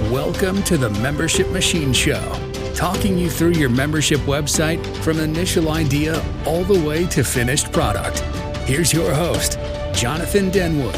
Welcome to the Membership Machine Show, talking you through your membership website from initial idea all the way to finished product. Here's your host, Jonathan Denwood.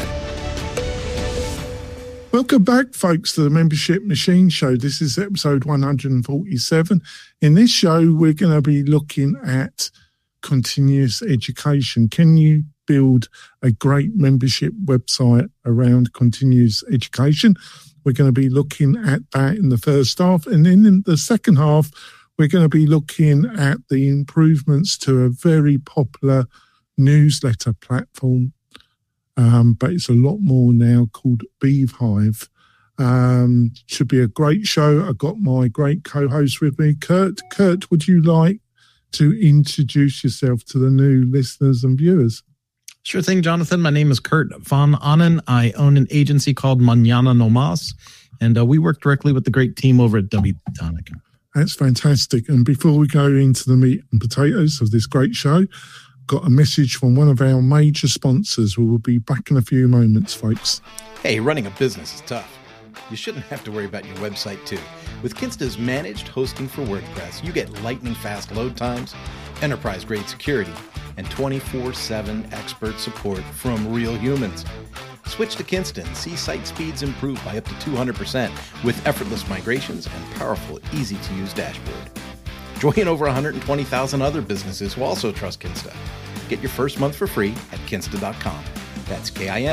Welcome back, folks, to the Membership Machine Show. This is episode 147. In this show, we're going to be looking at continuous education. Can you build a great membership website around continuous education? We're going to be looking at that in the first half. And then in the second half, we're going to be looking at the improvements to a very popular newsletter platform. But it's a lot more now, called Beehive. Should be a great show. I've got my great co-host with me, Kurt. Kurt, would you like to introduce yourself to the new listeners and viewers? Sure thing, Jonathan. My name is Kurt von Ahnen. I own an agency called Mañana No Mas, and we work directly with the great team over at W. Tonic. That's fantastic. And before we go into the meat and potatoes of this great show, got a message from one of our major sponsors. We will be back in a few moments, folks. Hey, running a business is tough. You shouldn't have to worry about your website, too. With Kinsta's managed hosting for WordPress, you get lightning-fast load times, enterprise-grade security, and 24/7 expert support from real humans. Switch to Kinsta and see site speeds improve by up to 200% with effortless migrations and powerful, easy-to-use dashboard. Join over 120,000 other businesses who also trust Kinsta. Get your first month for free at kinsta.com. That's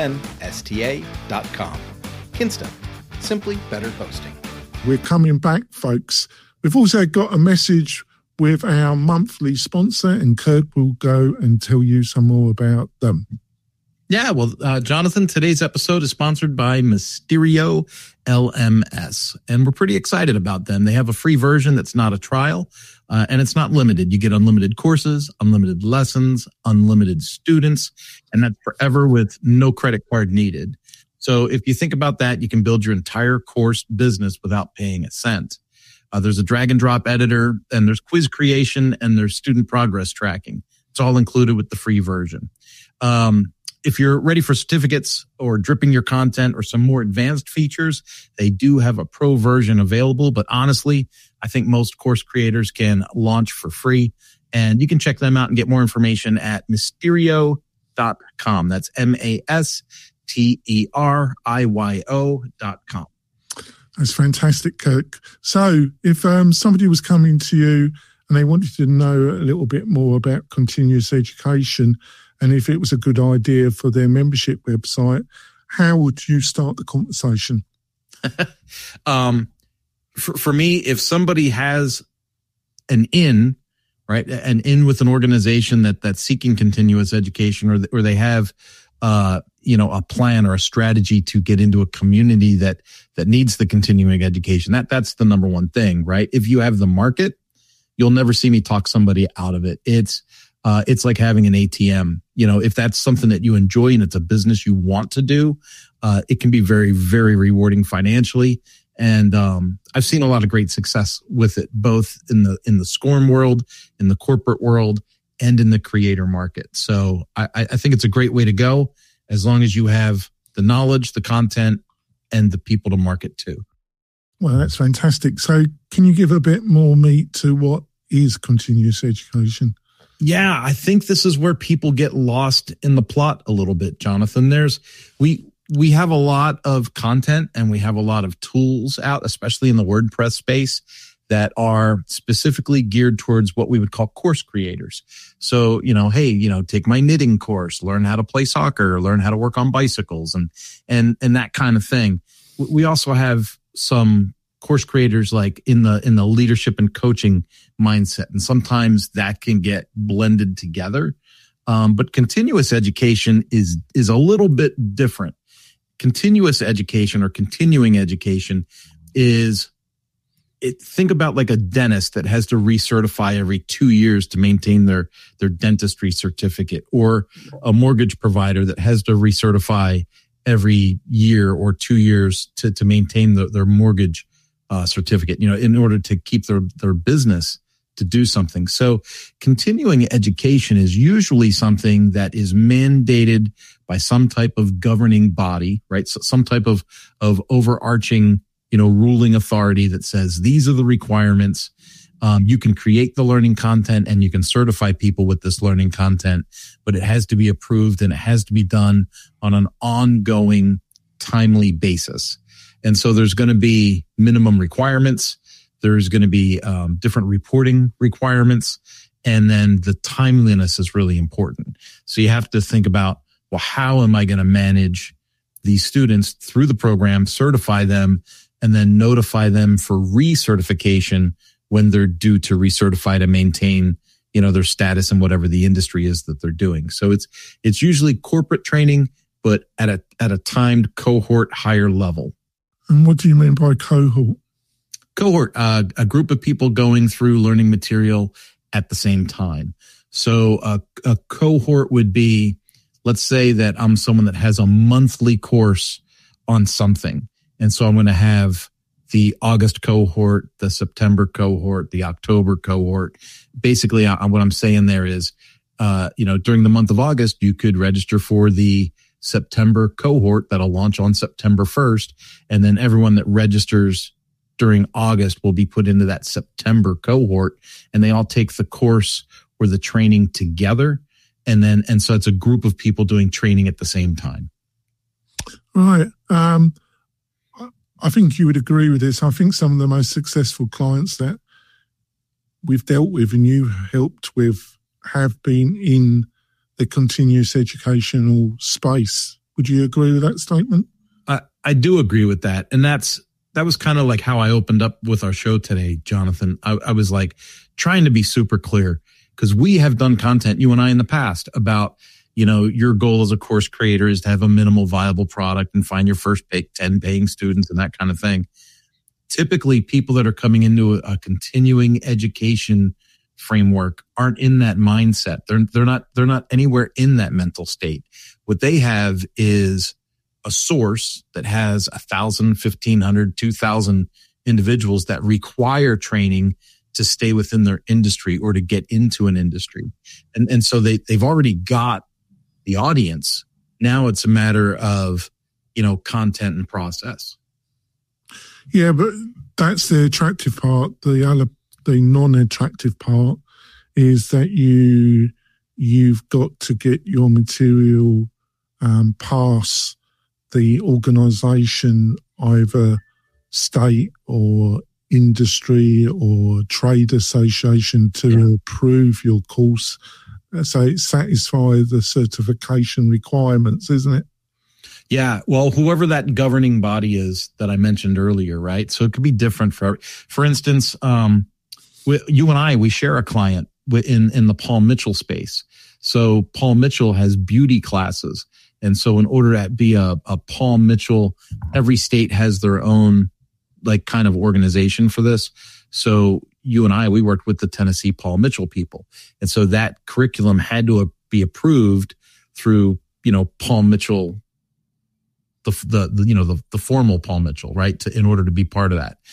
KINSTA.com. Kinsta. Simply better hosting. We're coming back, folks. We've also got a message with our monthly sponsor, and Kurt will go and tell you some more about them. Yeah, well, Jonathan, today's episode is sponsored by Mysterio LMS, and we're pretty excited about them. They have a free version that's not a trial, and it's not limited. You get unlimited courses, unlimited lessons, unlimited students, and that's forever with no credit card needed. So if you think about that, you can build your entire course business without paying a cent. There's a drag and drop editor, and there's quiz creation, and there's student progress tracking. It's all included with the free version. If you're ready for certificates or dripping your content or some more advanced features, they do have a pro version available. But honestly, I think most course creators can launch for free. And you can check them out and get more information at Mysterio.com. That's MASTERIYO.com. That's fantastic, Kirk. So if somebody was coming to you and they wanted to know a little bit more about continuous education, and if it was a good idea for their membership website, how would you start the conversation? For me, if somebody has an in, right, an in with an organization that's seeking continuous education, or they have a plan or a strategy to get into a community that needs the continuing education, that's the number one thing, right? If you have the market, you'll never see me talk somebody out of it. It's like having an ATM. If that's something that you enjoy and it's a business you want to do, it can be very, very rewarding financially. And I've seen a lot of great success with it, both in the SCORM world, in the corporate world, and in the creator market. So I think it's a great way to go, as long as you have the knowledge, the content, and the people to market to. Well, that's fantastic. So can you give a bit more meat to what is continuous education? Yeah, I think this is where people get lost in the plot a little bit, Jonathan. We have a lot of content and we have a lot of tools out, especially in the WordPress space, that are specifically geared towards what we would call course creators. So, take my knitting course, learn how to play soccer, learn how to work on bicycles and that kind of thing. We also have some course creators like in the leadership and coaching mindset. And sometimes that can get blended together. But continuous education is a little bit different. Continuous education or continuing education think about like a dentist that has to recertify every 2 years to maintain their dentistry certificate, or a mortgage provider that has to recertify every year or 2 years to maintain their mortgage certificate, in order to keep their business to do something. So continuing education is usually something that is mandated by some type of governing body, right? So some type of overarching ruling authority that says these are the requirements. You can create the learning content and you can certify people with this learning content, but it has to be approved and it has to be done on an ongoing, timely basis. And so there's going to be minimum requirements. There's going to be different reporting requirements. And then the timeliness is really important. So you have to think about, well, how am I going to manage these students through the program, certify them, and then notify them for recertification when they're due to recertify to maintain, their status in whatever the industry is that they're doing. So it's usually corporate training, but at a timed cohort higher level. And what do you mean by cohort? Cohort, a group of people going through learning material at the same time. So a cohort would be, let's say that I'm someone that has a monthly course on something. And so I'm going to have the August cohort, the September cohort, the October cohort. Basically, what I'm saying there is, during the month of August, you could register for the September cohort that'll launch on September 1st. And then everyone that registers during August will be put into that September cohort, and they all take the course or the training together. And so it's a group of people doing training at the same time. Right. I think you would agree with this. I think some of the most successful clients that we've dealt with and you helped with have been in the continuous educational space. Would you agree with that statement? I do agree with that. And that was kind of like how I opened up with our show today, Jonathan. I was like trying to be super clear because we have done content, you and I, in the past about, your goal as a course creator is to have a minimal viable product and find your first 10 paying students and that kind of thing. Typically, people that are coming into a continuing education framework aren't in that mindset. They're not anywhere in that mental state. What they have is a source that has 1,000, 1,500, 2,000 individuals that require training to stay within their industry or to get into an industry. And so they've already got the audience. Now it's a matter of, content and process. Yeah, but that's the attractive part. The non-attractive part is that you've got to get your material past the organisation, either state or industry or trade association, to approve your course. So it satisfies the certification requirements, isn't it? Yeah. Well, whoever that governing body is that I mentioned earlier, right? So it could be different for instance, you and I, we share a client in the Paul Mitchell space. So Paul Mitchell has beauty classes. And so in order to be a Paul Mitchell, every state has their own kind of organization for this. So you and I, we worked with the Tennessee Paul Mitchell people. And so that curriculum had to be approved through, Paul Mitchell, the formal Paul Mitchell, right? In order to be part of that.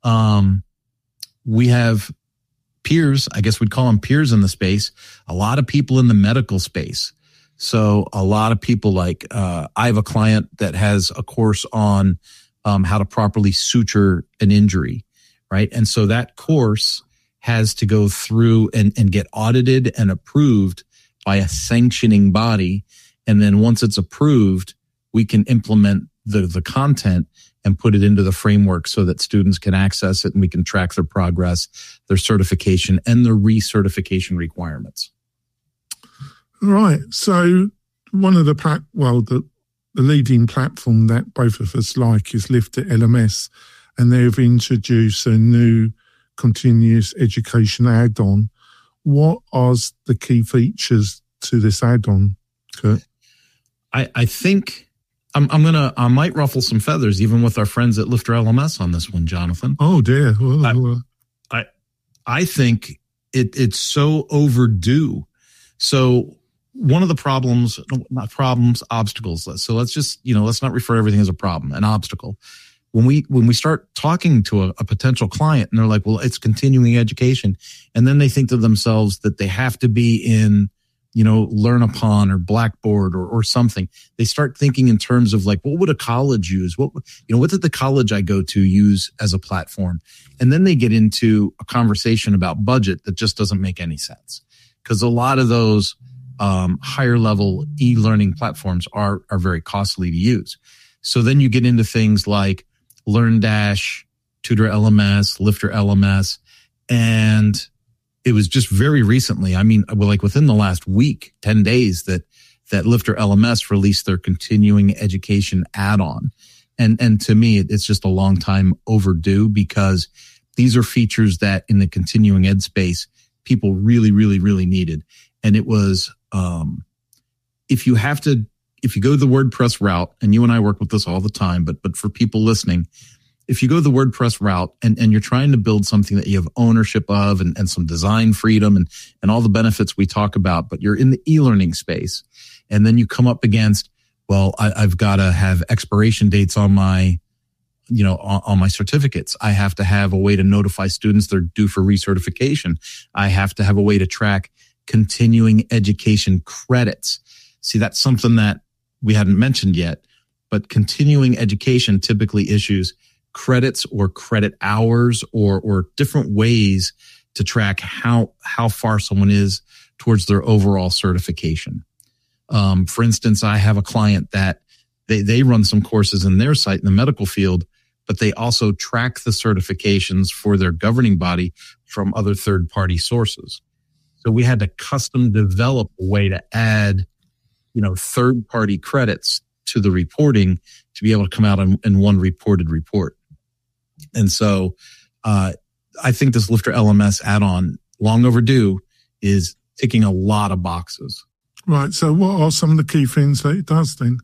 We have peers, I guess we'd call them peers in the space, a lot of people in the medical space. So a lot of people I have a client that has a course on how to properly suture an injury, right? And so that course has to go through and get audited and approved by a sanctioning body. And then once it's approved, we can implement the content and put it into the framework so that students can access it and we can track their progress, their certification, and their recertification requirements. Right. So one of the leading platform that both of us like is Lift It LMS, and they've introduced a new continuous education add-on. What are the key features to this add-on, Kurt? I think I might ruffle some feathers even with our friends at Lifter LMS on this one, Jonathan. Oh dear. I think it's so overdue. So one of the obstacles. So let's just, let's not refer to everything as a problem, an obstacle. When we start talking to a potential client and they're like, well, it's continuing education. And then they think to themselves that they have to be in Learn Upon or Blackboard or something. They start thinking in terms of like, what would a college use? What did the college I go to use as a platform? And then they get into a conversation about budget that just doesn't make any sense, because a lot of those higher level e-learning platforms are very costly to use. So then you get into things like LearnDash, Tutor LMS, Lifter LMS, and it was just very recently, like within the last week, 10 days, that Lifter LMS released their continuing education add-on. And to me, it's just a long time overdue, because these are features that in the continuing ed space, people really, really, really needed. And it was, if you go the WordPress route, and you and I work with this all the time, but for people listening, if you go the WordPress route and you're trying to build something that you have ownership of and some design freedom and all the benefits we talk about, but you're in the e-learning space, and then you come up against, well, I've got to have expiration dates on my, on my certificates. I have to have a way to notify students they're due for recertification. I have to have a way to track continuing education credits. See, that's something that we hadn't mentioned yet, but continuing education typically issues credits or credit hours or different ways to track how far someone is towards their overall certification. For instance, I have a client that they run some courses in their site in the medical field, but they also track the certifications for their governing body from other third-party sources. So we had to custom develop a way to add, third-party credits to the reporting to be able to come out in one reported report. And so I think this Lifter LMS add-on, long overdue, is ticking a lot of boxes. Right. So what are some of the key things that it does then?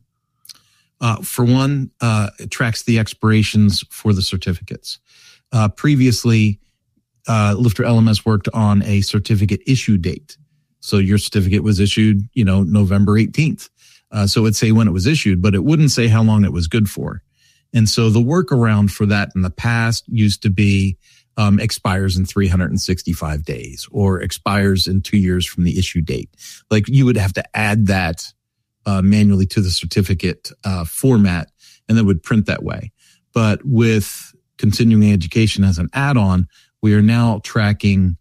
For one, it tracks the expirations for the certificates. Previously, Lifter LMS worked on a certificate issue date. So your certificate was issued, November 18th. So it would say when it was issued, but it wouldn't say how long it was good for. And so the workaround for that in the past used to be expires in 365 days or expires in 2 years from the issue date. Like you would have to add that manually to the certificate format, and then would print that way. But with continuing education as an add-on, we are now tracking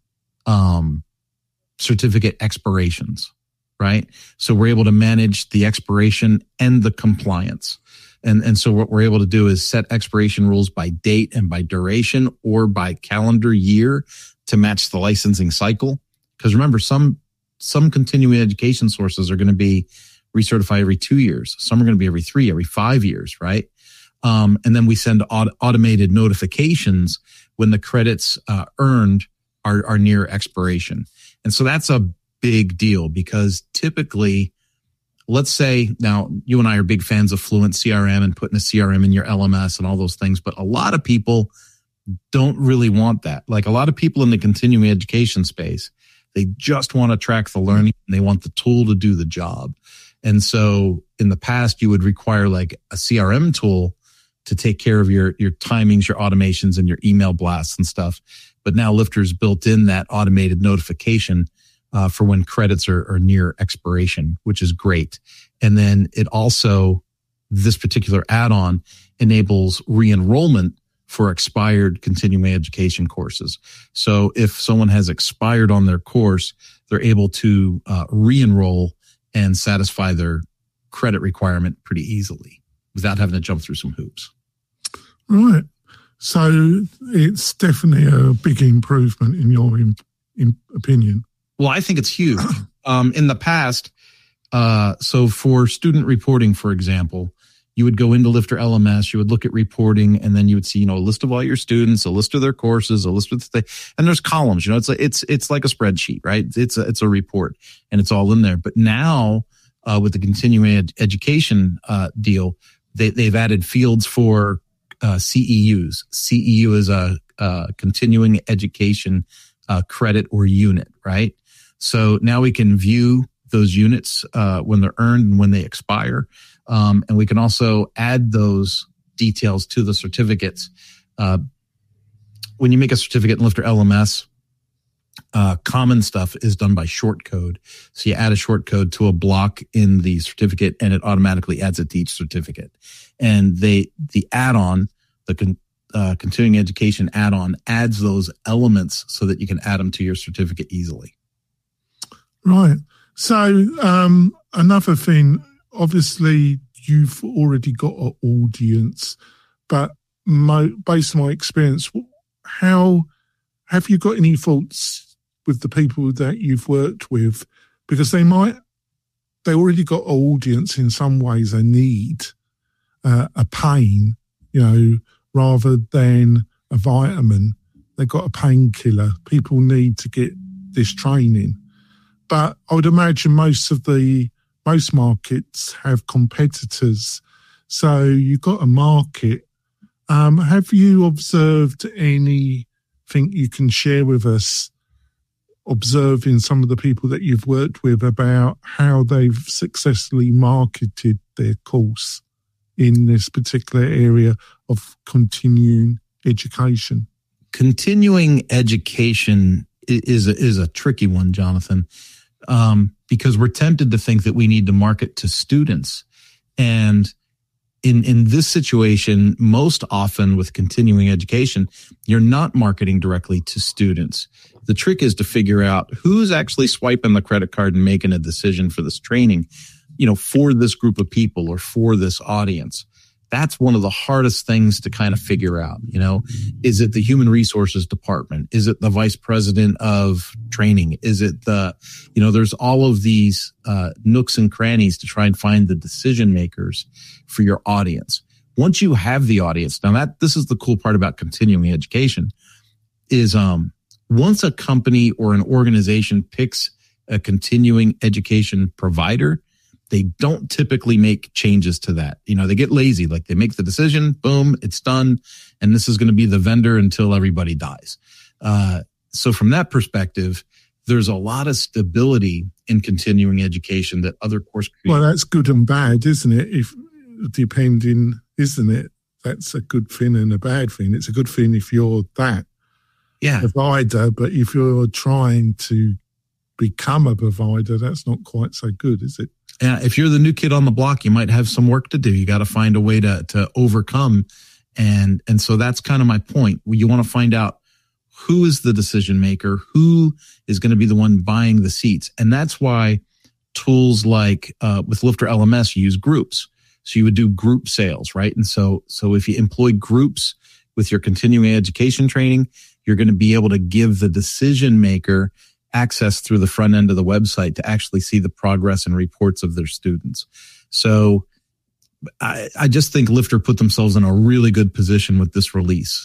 certificate expirations, right? So we're able to manage the expiration and the compliance. And so what we're able to do is set expiration rules by date and by duration or by calendar year to match the licensing cycle. Because remember, some continuing education sources are going to be recertified every 2 years. Some are going to be every 3, every 5 years, right? And then we send automated notifications when the credits earned are near expiration. And so that's a big deal, because typically, let's say now you and I are big fans of Fluent CRM and putting a CRM in your LMS and all those things, but a lot of people don't really want that. Like a lot of people in the continuing education space, they just want to track the learning and they want the tool to do the job. And so in the past, you would require like a CRM tool to take care of your timings, your automations, and your email blasts and stuff. But now Lifter's built in that automated notification for when credits are near expiration, which is great. And then it also, this particular add-on enables re-enrollment for expired continuing education courses. So if someone has expired on their course, they're able to re-enroll and satisfy their credit requirement pretty easily without having to jump through some hoops. Right. So it's definitely a big improvement in your opinion. Well, I think it's huge. In the past, so for student reporting, for example, you would go into Lifter LMS, you would look at reporting, and then you would see, a list of all your students, a list of their courses, a list of and there's columns. It's like a spreadsheet, right? It's a report, and it's all in there. But now, with the continuing education deal, they've added fields for CEUs. CEU is a continuing education credit or unit, right? So now we can view those units when they're earned and when they expire. And we can also add those details to the certificates. When you make a certificate in Lifter LMS, Common stuff is done by short code. So you add a short code to a block in the certificate and it automatically adds it to each certificate. And the add-on, the continuing education add-on adds those elements so that you can add them to your certificate easily. Right. So another thing, obviously you've already got an audience, but based on my experience, how have you got any thoughts with the people that you've worked with? Because they already got an audience in some ways, a need, a pain, rather than a vitamin. They've got a painkiller. People need to get this training. But I would imagine most markets have competitors. So you've got a market. Have you observed anything you can share with us, observing some of the people that you've worked with, about how they've successfully marketed their course in this particular area of continuing education? Continuing education is a tricky one, Jonathan, because we're tempted to think that we need to market to students. And in this situation, most often with continuing education, you're not marketing directly to students. The trick is to figure out who's actually swiping the credit card and making a decision for this training, for this group of people or for this audience. That's one of the hardest things to kind of figure out. Is it the human resources department? Is it the vice president of training? Is it there's all of these nooks and crannies to try and find the decision makers for your audience. Once you have the audience, now this is the cool part about continuing education, is once a company or an organization picks a continuing education provider, they don't typically make changes to that. They get lazy, like they make the decision, boom, it's done. And this is going to be the vendor until everybody dies. So from that perspective, there's a lot of stability in continuing education that other course creators. Well, that's good and bad, isn't it? Isn't it? That's a good thing and a bad thing. It's a good thing if you're that provider, but if you're trying to become a provider, that's not quite so good, is it? Yeah, if you're the new kid on the block, you might have some work to do. You got to find a way to overcome. And so that's kind of my point. You want to find out who is the decision maker, who is going to be the one buying the seats. And that's why tools like with Lifter LMS, you use groups. So you would do group sales, right? And so if you employ groups with your continuing education training, you're going to be able to give the decision maker access through the front end of the website to actually see the progress and reports of their students. So I just think Lifter put themselves in a really good position with this release.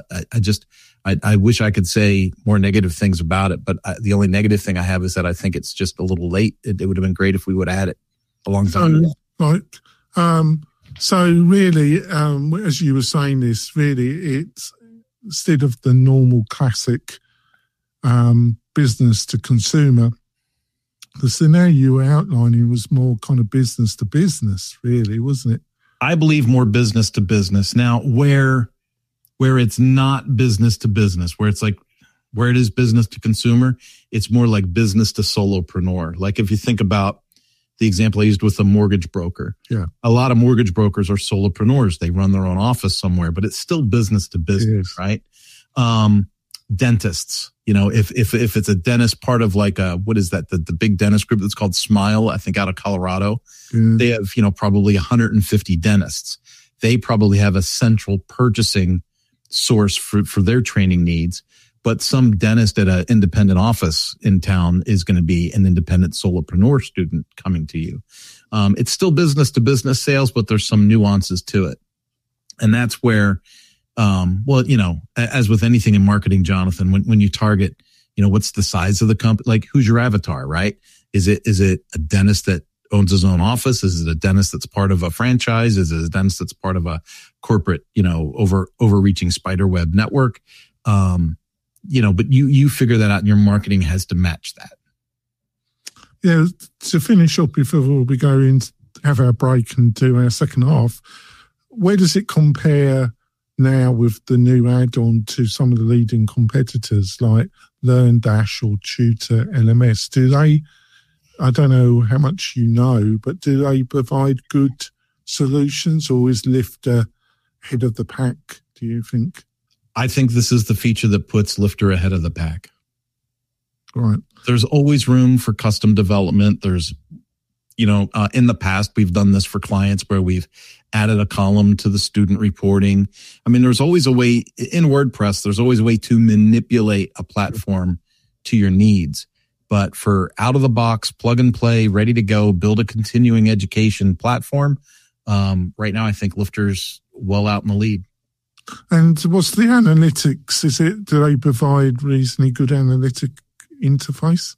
I wish I could say more negative things about it, but the only negative thing I have is that I think it's just a little late. It would have been great if we would have had it a long time ago. Right. So really, as you were saying this, really it's instead of the normal classic business to consumer, the scenario you were outlining was more kind of business to business, really, wasn't it? I believe more business to business. Now, where it's not business to business, where it is business to consumer, it's more like business to solopreneur. Like if you think about the example I used with a mortgage broker. Yeah. A lot of mortgage brokers are solopreneurs. They run their own office somewhere, but it's still business to business, right? Dentists, if it's a dentist part of like what is that? The big dentist group that's called Smile, I think out of Colorado, they have, probably 150 dentists. They probably have a central purchasing source for their training needs, but some dentist at an independent office in town is going to be an independent solopreneur student coming to you. It's still business to business sales, but there's some nuances to it. And that's where, as with anything in marketing, Jonathan, when you target, what's the size of the company? Like, who's your avatar, right? Is it a dentist that owns his own office? Is it a dentist that's part of a franchise? Is it a dentist that's part of a corporate, overreaching spiderweb network? But you figure that out, and your marketing has to match that. Yeah. To finish up before we go in, have our break and do our second half, where does it compare now with the new add-on to some of the leading competitors like LearnDash or Tutor LMS. Do they, I don't know how much you know, but do they provide good solutions, or is Lifter ahead of the pack, do you think? I think this is the feature that puts Lifter ahead of the pack. Right. There's always room for custom development. There's, in the past, we've done this for clients where we've added a column to the student reporting. I mean, there's always a way in WordPress, there's always a way to manipulate a platform to your needs. But for out of the box, plug and play, ready to go, build a continuing education platform, right now, I think Lifter's well out in the lead. And what's the analytics? Do they provide reasonably good analytic interface?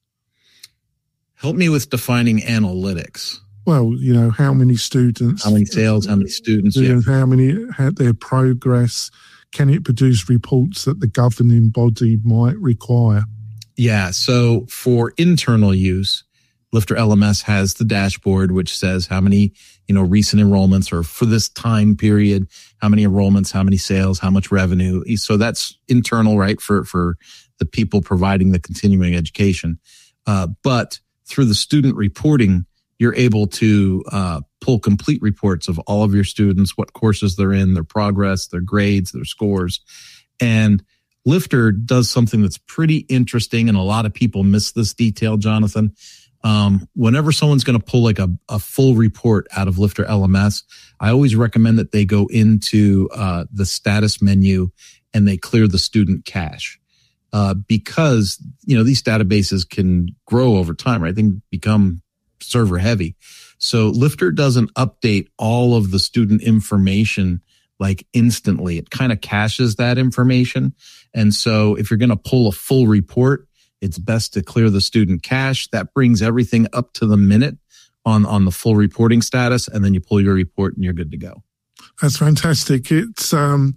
Help me with defining analytics. Well, how many students, how many sales, how many students, how many had their progress. Can it produce reports that the governing body might require? Yeah. So for internal use, Lifter LMS has the dashboard, which says how many, recent enrollments, or for this time period, how many enrollments, how many sales, how much revenue. So that's internal, right? For the people providing the continuing education. But through the student reporting, you're able to pull complete reports of all of your students, what courses they're in, their progress, their grades, their scores. And Lifter does something that's pretty interesting, and a lot of people miss this detail, Jonathan. Whenever someone's going to pull like a full report out of Lifter LMS, I always recommend that they go into the status menu and they clear the student cache. Because, these databases can grow over time, right? They can become server heavy. So Lifter doesn't update all of the student information like instantly. It kind of caches that information. And so if you're going to pull a full report, it's best to clear the student cache. That brings everything up to the minute on the full reporting status. And then you pull your report and you're good to go. That's fantastic. It's a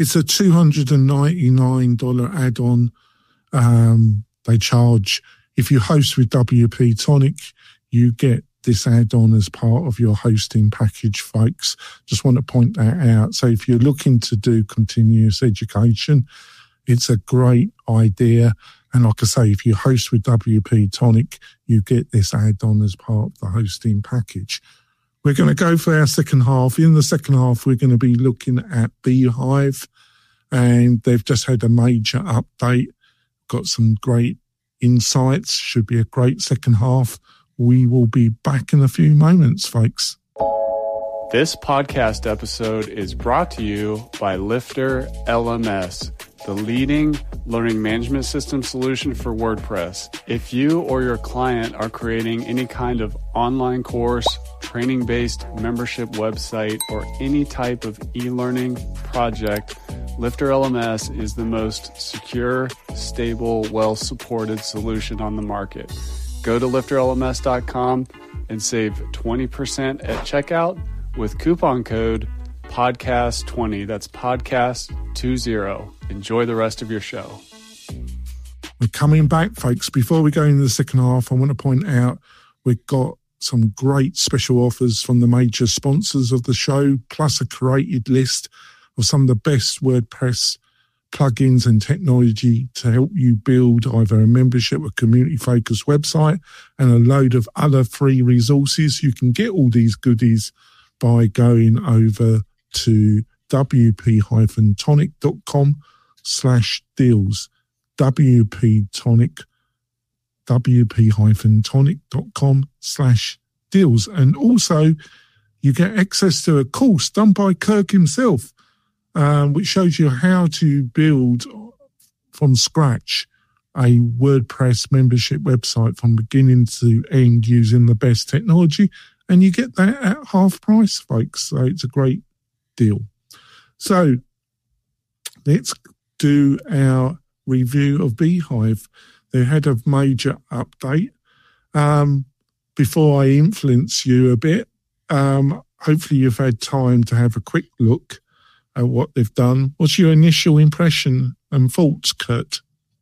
$299 add-on. They charge, if you host with WP Tonic, you get this add-on as part of your hosting package, folks. Just want to point that out. So if you're looking to do continuous education, it's a great idea. And like I say, if you host with WP Tonic, you get this add-on as part of the hosting package. We're going to go for our second half. In the second half, we're going to be looking at Beehive, and they've just had a major update. Got some great insights. Should be a great second half. We will be back in a few moments, folks. This podcast episode is brought to you by Lifter LMS, the leading learning management system solution for WordPress. If you or your client are creating any kind of online course, training-based membership website, or any type of e-learning project, Lifter LMS is the most secure, stable, well-supported solution on the market. Go to lifterlms.com and save 20% at checkout with coupon code podcast20. That's podcast20. Enjoy the rest of your show. We're coming back, folks. Before we go into the second half, I want to point out we've got some great special offers from the major sponsors of the show, plus a curated list of some of the best WordPress plugins and technology to help you build either a membership or community-focused website, and a load of other free resources. You can get all these goodies by going over to wp-tonic.com/deals. wp-tonic.com/deals. And also, you get access to a course done by Kirk himself, which shows you how to build from scratch a WordPress membership website from beginning to end using the best technology. And you get that at half price, folks. So it's a great deal. So let's do our review of Beehive. They had a major update. Before I influence you a bit, hopefully you've had time to have a quick look at what they've done. What's your initial impression and thoughts, Kurt?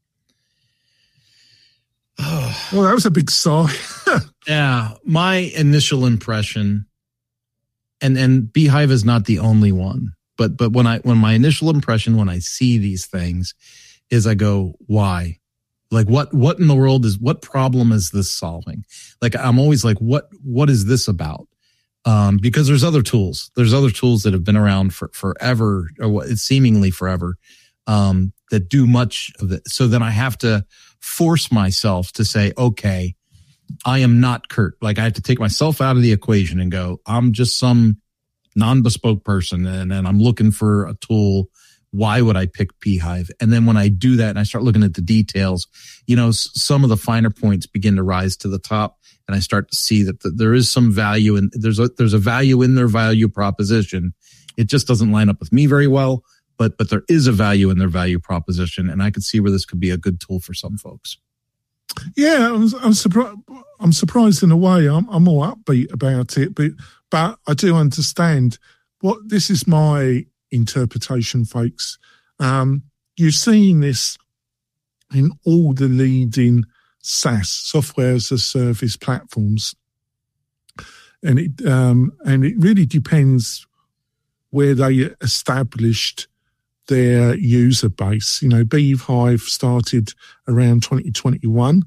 Well, that was a big sigh. Yeah, my initial impression, and Beehive is not the only one, But when my initial impression when I see these things is I go, why? Like what in the world what problem is this solving? Like I'm always like, what is this about? Because there's other tools that have been around for forever, or seemingly forever, that do much of it. So then I have to force myself to say, okay, I am not Kurt. Like I have to take myself out of the equation and go, I'm just some non-bespoke person and I'm looking for a tool. Why would I pick Beehive? And then when I do that and I start looking at the details, some of the finer points begin to rise to the top, and I start to see that there is some value, and there's a value in their value proposition. It just doesn't line up with me very well, but there is a value in their value proposition, and I could see where this could be a good tool for some folks. Yeah, I'm surprised. I'm surprised in a way. I'm more upbeat about it, but I do understand what this is my interpretation, folks. You're seeing this in all the leading SaaS, software as a service platforms, and it really depends where they established their user base. Beehive started around 2021.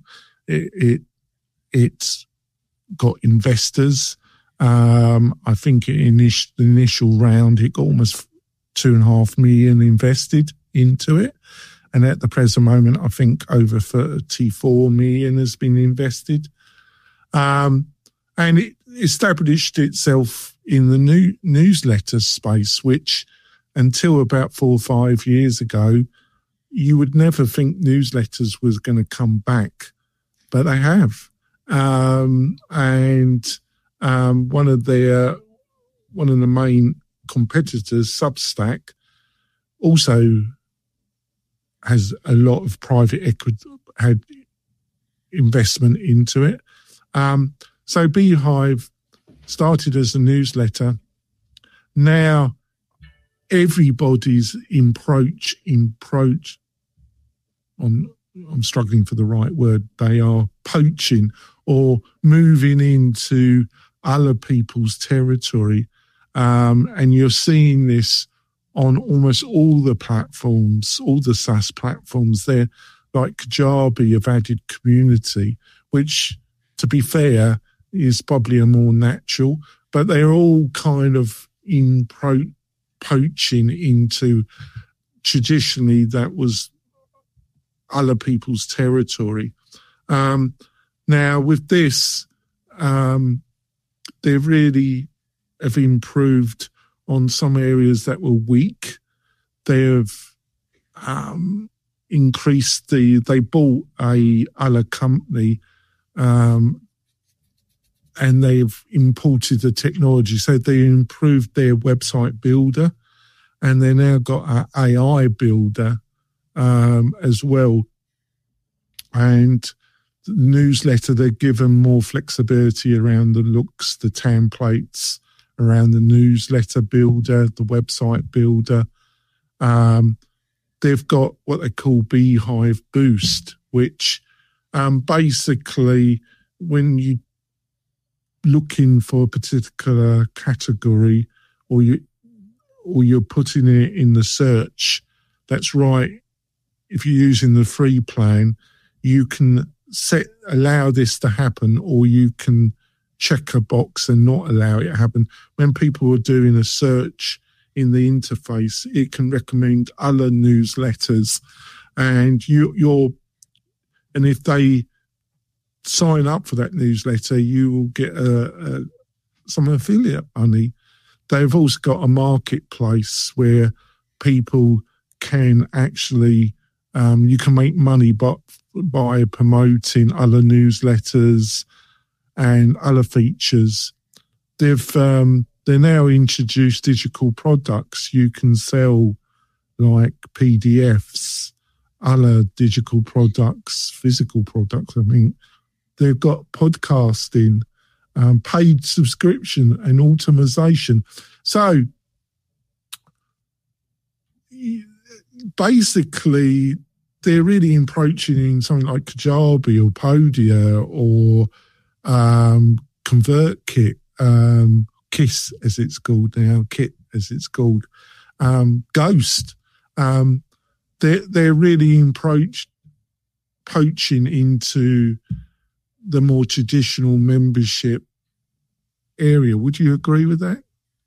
It's got investors. I think the initial round, it got almost 2.5 million invested into it. And at the present moment, I think over 34 million has been invested. And it established itself in the newsletter space, which until about 4 or 5 years ago, you would never think newsletters was going to come back, but they have. And one of the main competitors, Substack, also has a lot of private equity, had investment into it. So Beehive started as a newsletter. Now everybody's approach, I'm struggling for the right word, they are poaching or moving into other people's territory. And you're seeing this on almost all the platforms, all the SaaS platforms there, like Kajabi have added community, which, to be fair, is probably a more natural, but they're all kind of poaching into, traditionally that was other people's territory. Now with this, they really have improved on some areas that were weak. They have increased they bought other company, and they've imported the technology. So they improved their website builder, and they now got an AI builder as well. And the newsletter, they're given more flexibility around the looks, the templates, around the newsletter builder, the website builder. They've got what they call Beehive Boost, which basically when you're looking for a particular category or you're putting it in the search, that's right. If you're using the free plan, you can allow this to happen, or you can check a box and not allow it to happen. When people are doing a search in the interface, it can recommend other newsletters, and and if they sign up for that newsletter, you will get some affiliate money. They've also got a marketplace where people can actually you can make money by promoting other newsletters and other features. They're now introduced digital products. You can sell like PDFs, other digital products, physical products. I mean, they've got podcasting, paid subscription and automation. So basically, they're really approaching in something like Kajabi or Podia or ConvertKit, KISS as it's called now, Kit as it's called. Ghost. They're really poaching into the more traditional membership area. Would you agree with that?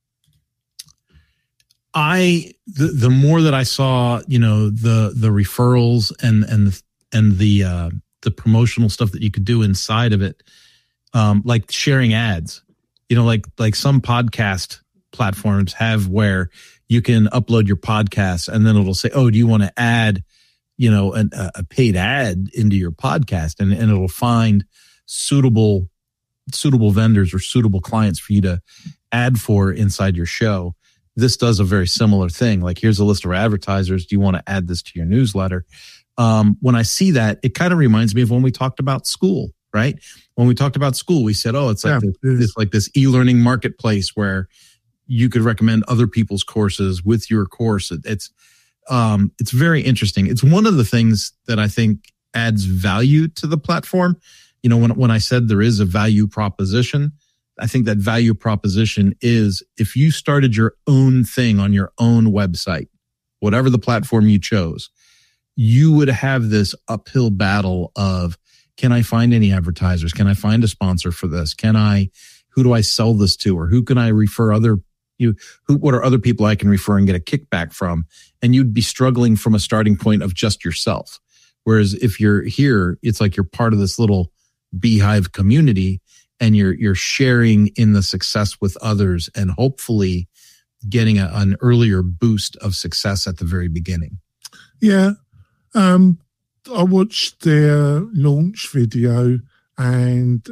The more that I saw, the referrals and the promotional stuff that you could do inside of it, like sharing ads, like some podcast platforms have where you can upload your podcast and then it'll say, oh, do you want to add, a paid ad into your podcast, and it'll find suitable vendors or suitable clients for you to add for inside your show. This does a very similar thing. Like, here's a list of advertisers. Do you want to add this to your newsletter? When I see that, it kind of reminds me of when we talked about school, right? When we talked about school, we said, oh, it's like this e-learning marketplace where you could recommend other people's courses with your course. It's very interesting. It's one of the things that I think adds value to the platform. When I said there is a value proposition, I think that value proposition is if you started your own thing on your own website, whatever the platform you chose, you would have this uphill battle of, can I find any advertisers? Can I find a sponsor for this? Who do I sell this to? Or who can I refer what are other people I can refer and get a kickback from? And you'd be struggling from a starting point of just yourself. Whereas if you're here, it's like you're part of this little beehive community and you're sharing in the success with others and hopefully getting an earlier boost of success at the very beginning. Yeah. I watched their launch video and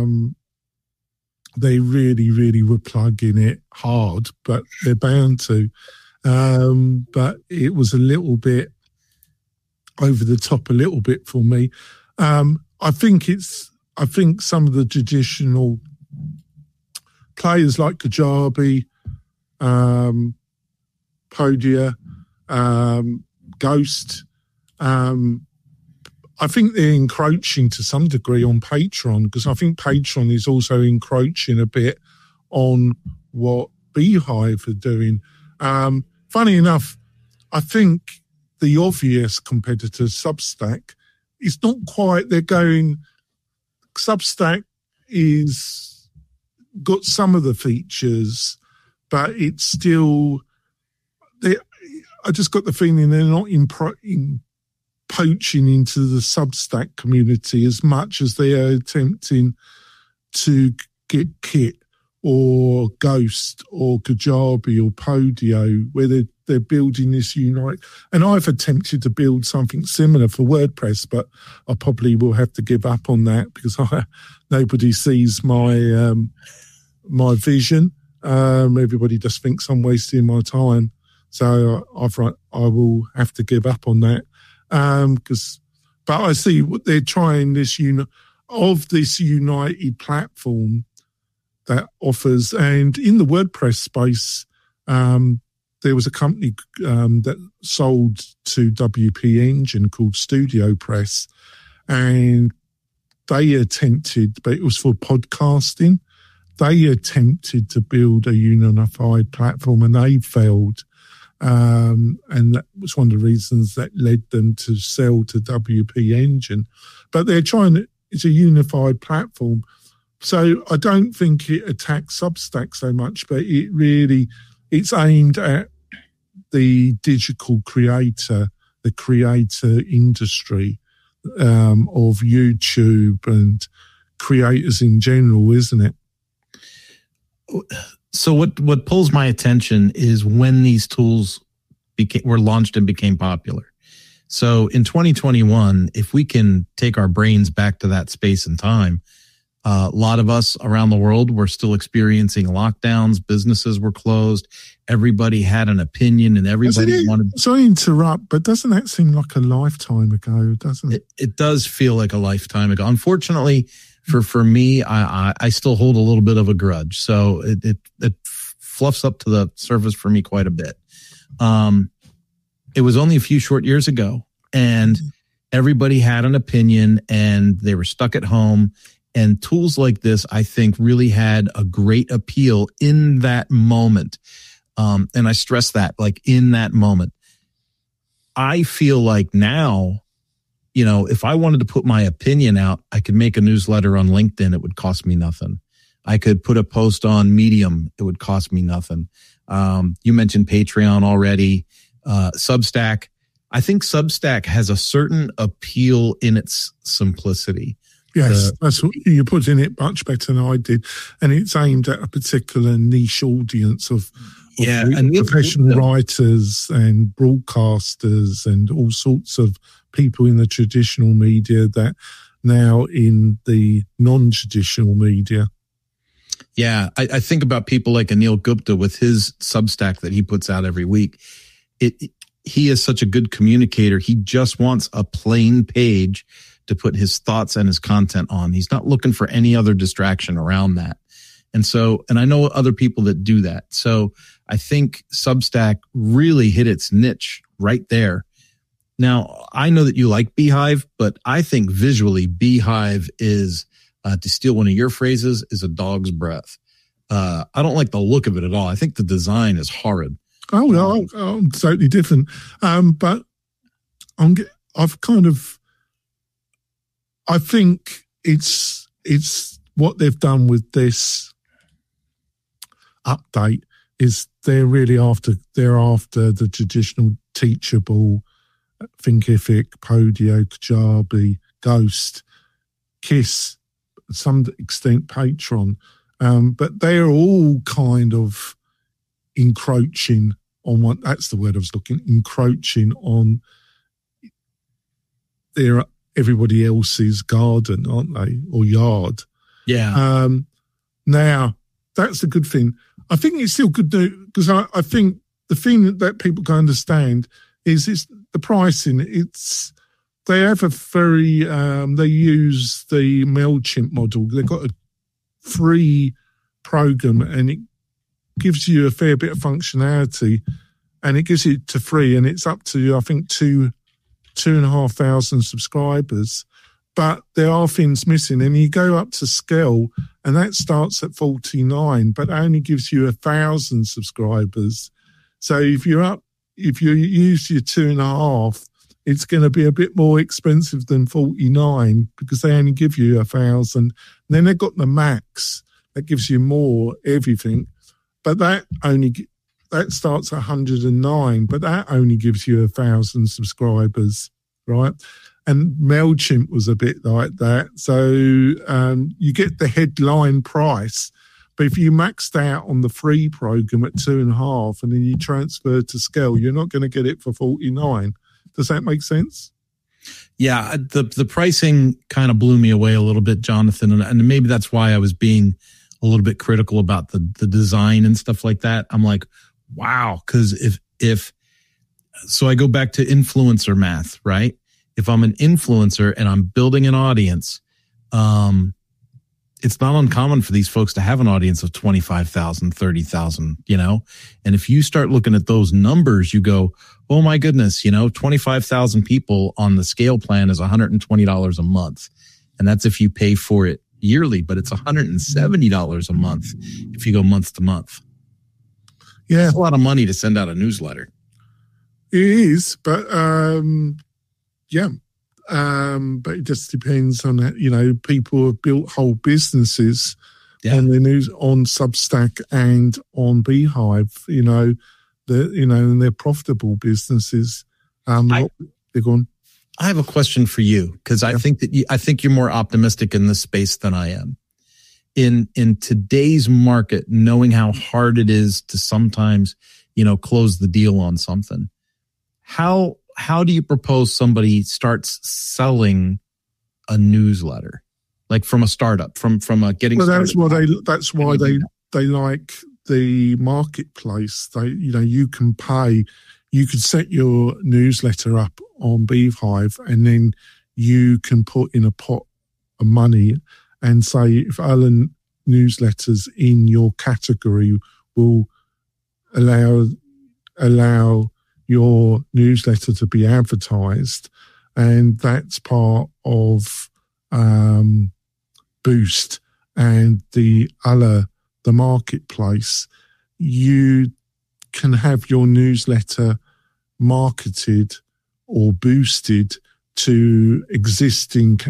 they really, really were plugging it hard, but they're bound to. But it was a little bit over the top a little bit for me. I think some of the traditional players like Kajabi, Podia, Ghost, I think they're encroaching to some degree on Patreon, because I think Patreon is also encroaching a bit on what Beehive are doing. Funny enough, I think the obvious competitor, Substack, is not quite, Substack is got some of the features, but it's still, I just got the feeling they're not poaching into the Substack community as much as they are attempting to get Kit or Ghost or Kajabi or Podio, where they're building this unite. And I've attempted to build something similar for WordPress, but I probably will have to give up on that because nobody sees my my vision. Everybody just thinks I'm wasting my time. So I will have to give up on that. But I see what they're trying this united platform that offers, and in the WordPress space, there was a company that sold to WP Engine called StudioPress, and they attempted, but it was for podcasting. They attempted to build a unified platform and they failed. And that was one of the reasons that led them to sell to WP Engine. But they're it's a unified platform. So I don't think it attacks Substack so much, but it's aimed at the digital creator, the creator industry of YouTube and creators in general, isn't it? So what pulls my attention is when these tools were launched and became popular. So in 2021, if we can take our brains back to that space and time, a lot of us around the world were still experiencing lockdowns. Businesses were closed. Everybody had an opinion and everybody wanted... Sorry to interrupt, but doesn't that seem like a lifetime ago, doesn't it? It does feel like a lifetime ago. Unfortunately, for me, I still hold a little bit of a grudge. So it fluffs up to the surface for me quite a bit. It was only a few short years ago and everybody had an opinion and they were stuck at home. And tools like this, I think, really had a great appeal in that moment. And I stress that, like, in that moment. I feel like now, you know, if I wanted to put my opinion out, I could make a newsletter on LinkedIn. It would cost me nothing. I could put a post on Medium. It would cost me nothing. You mentioned Patreon already. Substack. I think Substack has a certain appeal in its simplicity. Yes, that's what you put in it much better than I did. And it's aimed at a particular niche audience of and professional writers and broadcasters and all sorts of people in the traditional media that now in the non-traditional media. Yeah, I think about people like Anil Gupta with his Substack that he puts out every week. He is such a good communicator. He just wants a plain page to put his thoughts and his content on. He's not looking for any other distraction around that. And I know other people that do that. So I think Substack really hit its niche right there. Now, I know that you like Beehive, but I think visually Beehive is, to steal one of your phrases, is a dog's breath. I don't like the look of it at all. I think the design is horrid. Oh, no, I'm totally different. But I think it's what they've done with this update is they're after the traditional Teachable, Thinkific, Podio, Kajabi, Ghost, Kiss, to some extent Patreon, but they're all kind of encroaching on encroaching on everybody else's garden, aren't they, or yard? Yeah. Now that's a good thing. I think it's still good because I think the thing that people can understand is it's the pricing. They have a very they use the MailChimp model. They've got a free program and it gives you a fair bit of functionality, and it gives it to free, and it's up to, I think, 2,500 subscribers. But there are things missing, and you go up to scale, and that starts at 49, but only gives you 1,000 subscribers. So if you use your 2.5, it's going to be a bit more expensive than 49 because they only give you 1,000. And then they've got the max that gives you more everything, but that starts at 109, but that only gives you 1,000 subscribers, right? And MailChimp was a bit like that. So you get the headline price, but if you maxed out on the free program at 2.5 and then you transfer to scale, you're not going to get it for 49. Does that make sense? Yeah, the pricing kind of blew me away a little bit, Jonathan, and maybe that's why I was being a little bit critical about the design and stuff like that. I'm like, wow, because so I go back to influencer math, right? If I'm an influencer and I'm building an audience, it's not uncommon for these folks to have an audience of 25,000, 30,000, and if you start looking at those numbers, you go, oh my goodness, 25,000 people on the scale plan is $120 a month. And that's if you pay for it yearly, but it's $170 a month if you go month to month. Yeah. It's a lot of money to send out a newsletter. It is, but but it just depends on that. People have built whole businesses on the news, on Substack and on Beehive, and they're profitable businesses. They're gone. I have a question for you because I think you're more optimistic in this space than I am. In today's market, knowing how hard it is to sometimes, close the deal on something, how do you propose somebody starts selling a newsletter, like from a startup, from a getting started? That's why they like the marketplace. You can pay. You could set your newsletter up on Beehive, and then you can put in a pot of money and say if other newsletters in your category will allow your newsletter to be advertised, and that's part of Boost and the marketplace. You can have your newsletter marketed or boosted to existing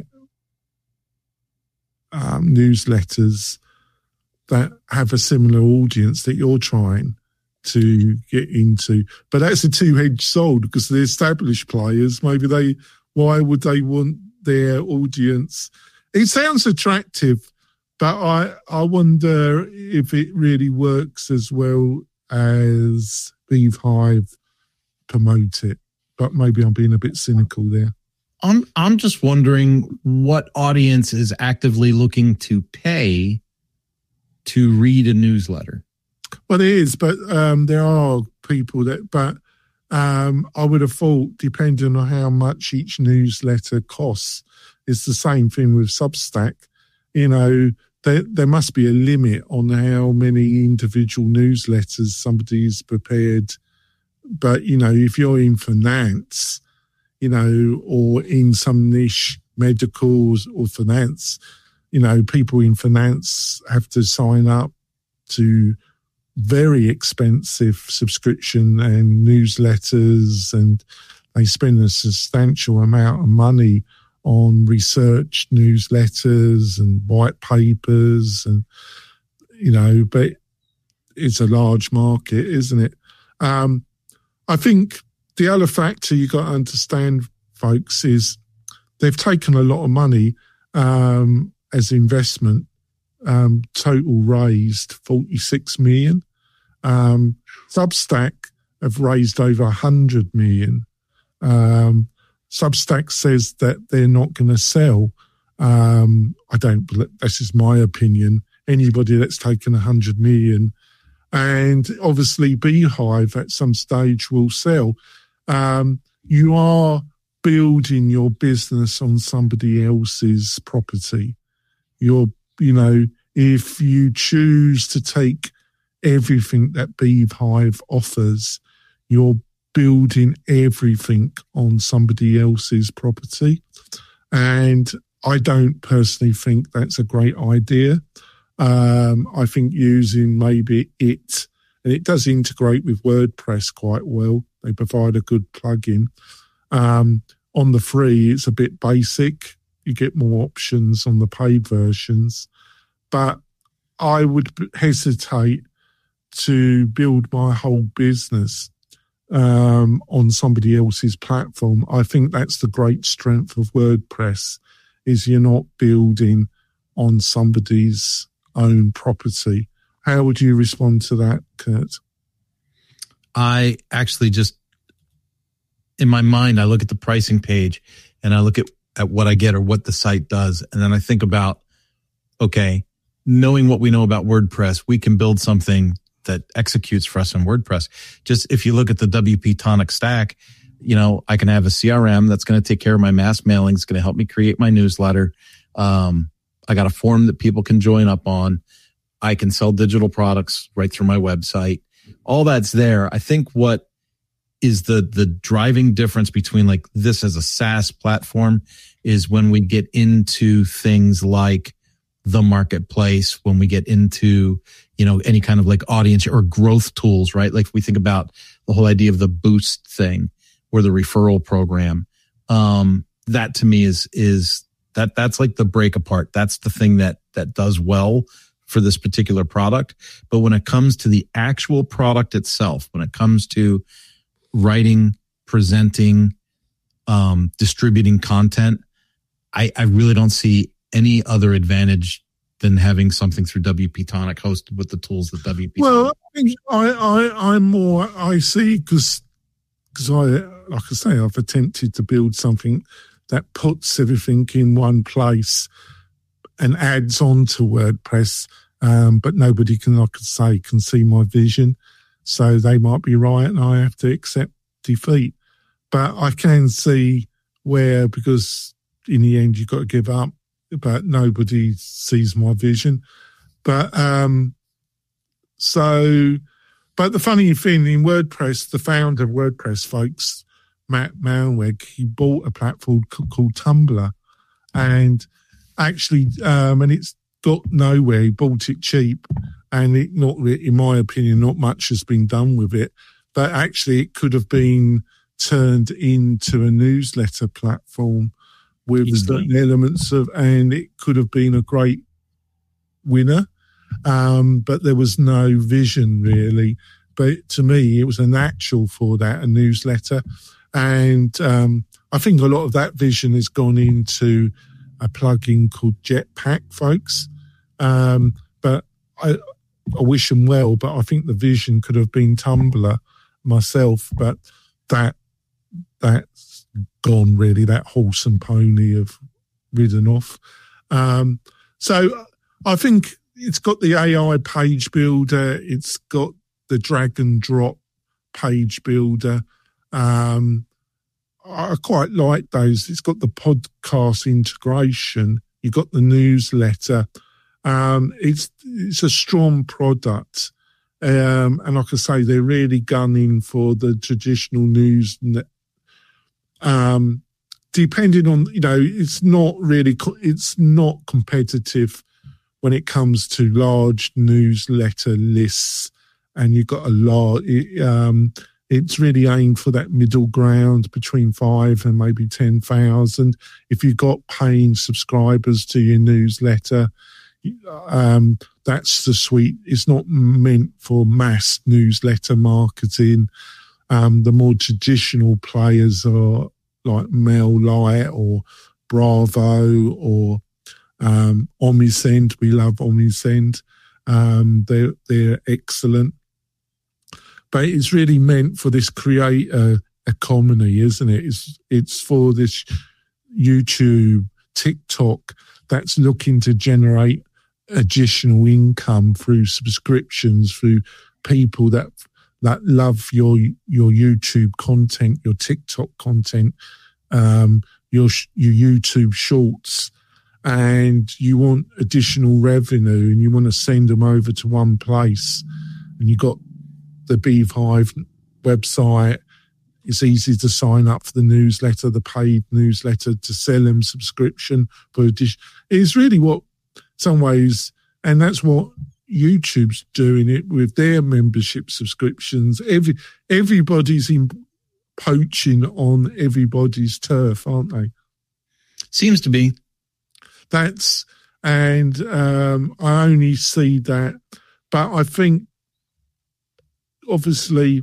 newsletters that have a similar audience that you're trying to get into. But that's a two-edged sword, because the established players, why would they want their audience? It sounds attractive, but I wonder if it really works as well as Beehive promote it. But maybe I'm being a bit cynical there. I'm just wondering what audience is actively looking to pay to read a newsletter. Well, it is, but there are people that. But I would have thought, depending on how much each newsletter costs, it's the same thing with Substack. You know, there must be a limit on how many individual newsletters somebody's prepared. But, you know, if you're in finance, you know, or in some niche medicals or finance, you know, people in finance have to sign up to very expensive subscription and newsletters, and they spend a substantial amount of money on research newsletters and white papers, and, you know, but it's a large market, isn't it? I think the other factor you got to understand, folks, is they've taken a lot of money as investment. Total raised 46 million. Substack have raised over 100 million. Substack says that they're not going to sell. I don't believe, this is my opinion, anybody that's taken 100 million. And obviously Beehive at some stage will sell. You are building your business on somebody else's property. You know, if you choose to take everything that Beehive offers, you're building everything on somebody else's property. And I don't personally think that's a great idea. I think using maybe and it does integrate with WordPress quite well. They provide a good plugin. On the free, it's a bit basic. You get more options on the paid versions. But I would hesitate to build my whole business on somebody else's platform. I think that's the great strength of WordPress, is you're not building on somebody's own property. How would you respond to that, Kurt? I actually just, in my mind, I look at the pricing page and I look at what I get or what the site does. And then I think about, okay, knowing what we know about WordPress, we can build something that executes for us in WordPress. Just if you look at the WP Tonic stack, you know, I can have a CRM that's going to take care of my mass mailing. It's going to help me create my newsletter. I got a forum that people can join up on. I can sell digital products right through my website. All that's there. I think what is the driving difference between like this as a SaaS platform is when we get into things like the marketplace, when we get into, you know, any kind of like audience or growth tools, right? Like if we think about the whole idea of the Boost thing or the referral program, that to me is that's like the break apart. That's the thing that does well for this particular product. But when it comes to the actual product itself, when it comes to writing, presenting, distributing content, I really don't see any other advantage than having something through WP Tonic hosted with the tools that WP. Well, I see because like I say, I've attempted to build something that puts everything in one place and adds on to WordPress, but nobody can, like I say, can see my vision. So they might be right and I have to accept defeat. But I can see where, because in the end you've got to give up, but nobody sees my vision. But but the funny thing in WordPress, the founder of WordPress, folks, Matt Malweg, he bought a platform called Tumblr, and actually, and it's got nowhere. He bought it cheap, and in my opinion, not much has been done with it. But actually, it could have been turned into a newsletter platform with certain elements and it could have been a great winner. But there was no vision really. But to me, it was a natural for that, a newsletter. And I think a lot of that vision has gone into a plugin called Jetpack, folks. But I wish them well, but I think the vision could have been Tumblr myself, but that's gone really. That horse and pony have ridden off. So I think it's got the AI page builder. It's got the drag and drop page builder. I quite like those. It's got the podcast integration. You've got the newsletter. It's a strong product. And like I say, they're really gunning for the traditional news. Depending on, it's not competitive when it comes to large newsletter lists. And you've got a lot, it's really aimed for that middle ground between 5 and maybe 10,000. If you've got paying subscribers to your newsletter, that's the sweet. It's not meant for mass newsletter marketing. The more traditional players are like MailLite or Bravo or Omnisend. We love Omnisend. They're excellent. But it's really meant for this creator economy, isn't it? It's for this YouTube, TikTok that's looking to generate additional income through subscriptions, through people that love your YouTube content, your TikTok content, your YouTube shorts, and you want additional revenue and you want to send them over to one place, and you got the Beehive website. It's easy to sign up for the newsletter, the paid newsletter, to sell them subscription for addition. It's really what some ways, and that's what YouTube's doing it with their membership subscriptions. Everybody's poaching on everybody's turf, aren't they? Seems to be. I only see that, but I think, obviously,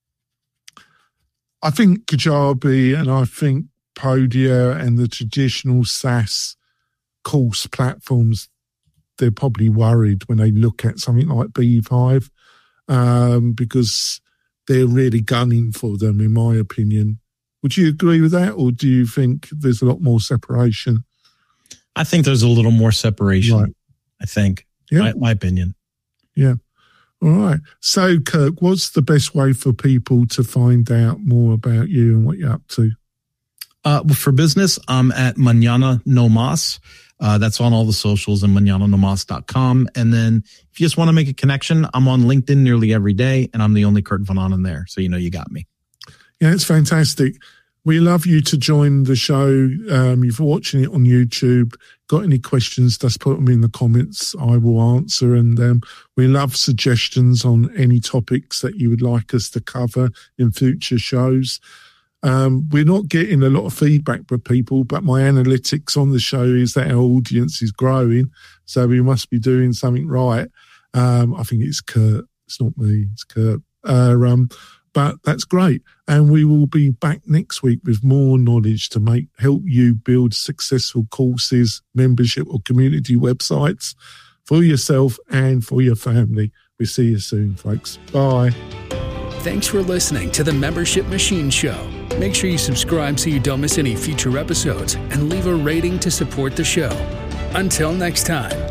I think Kajabi and I think Podia and the traditional SaaS course platforms, they're probably worried when they look at something like Beehive, because they're really gunning for them, in my opinion. Would you agree with that, or do you think there's a lot more separation? I think there's a little more separation. Right. I think, my opinion. Yeah. All right. So, Kirk, what's the best way for people to find out more about you and what you're up to? For business, I'm at Mañana No Mas. That's on all the socials and mañananomas.com. And then if you just want to make a connection, I'm on LinkedIn nearly every day, and I'm the only Kurt Van Onen there. So you got me. Yeah, it's fantastic. We love you to join the show. If you're watching it on YouTube, got any questions, just put them in the comments. I will answer. And we love suggestions on any topics that you would like us to cover in future shows. We're not getting a lot of feedback from people, but my analytics on the show is that our audience is growing. So we must be doing something right. I think it's Kurt. It's not me. It's Kurt. But that's great. And we will be back next week with more knowledge to help you build successful courses, membership or community websites for yourself and for your family. We'll see you soon, folks. Bye. Thanks for listening to the Membership Machine Show. Make sure you subscribe so you don't miss any future episodes and leave a rating to support the show. Until next time.